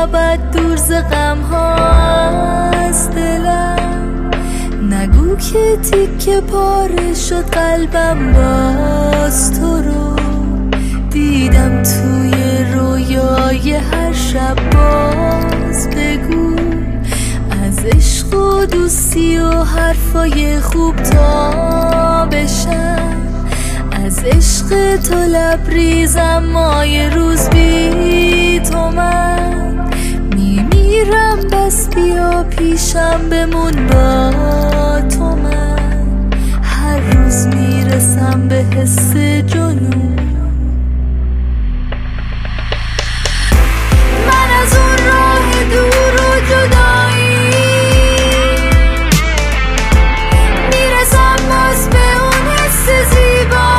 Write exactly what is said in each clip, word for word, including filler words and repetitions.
ابد دور ز غم ها از دلم. نگو که تیکه پاره شد قلبم، باز تو رو دیدم توی رویای هر شب. باز بگو از عشق و دوستی و حرفای خوب تا بشم. از عشق تو لبریزم مای روز، بی تو من میمیرم. بس بیا پیشم بمون با تو، من هر روز میرسم به حس جنون. من از اون راه دور و جدایی میرسم باز به اون حس زیبا.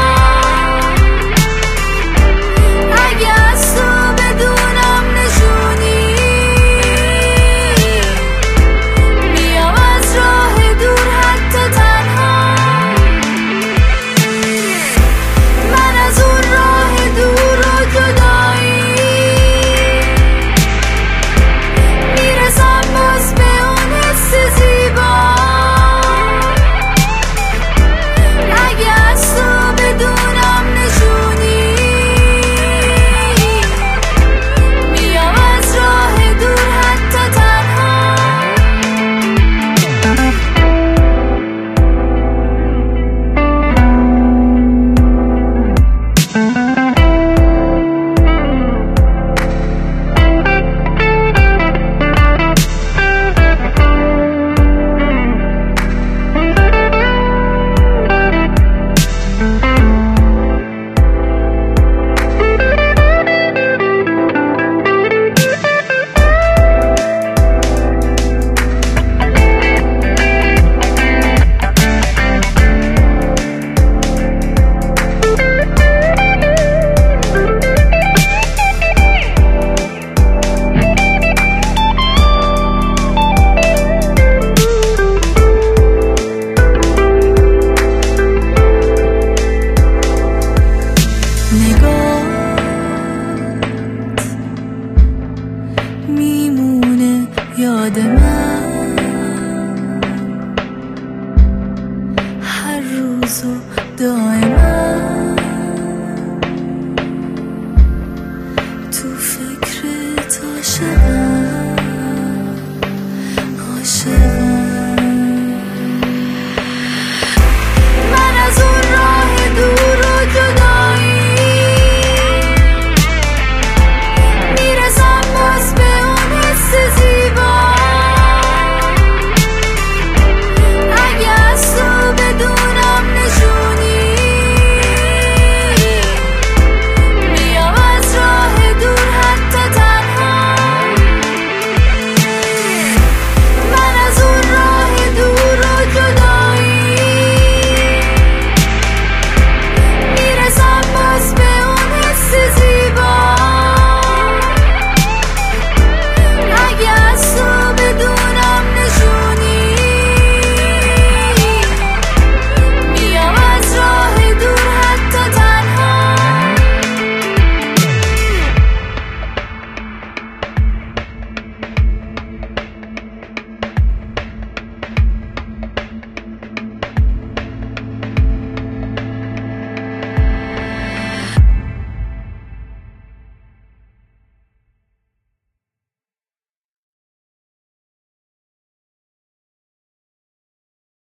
اگه از تو بدونم نشونی، میام از راه دور حتی تنها. من از اون راه دور و جدایی میرسم باز به اون حس زیبا. اگه از تو بدونم نشونی، میام از راه دور حتی تنها. میمونه یاد من هر روز و دائما. تو فکرت عاشقم.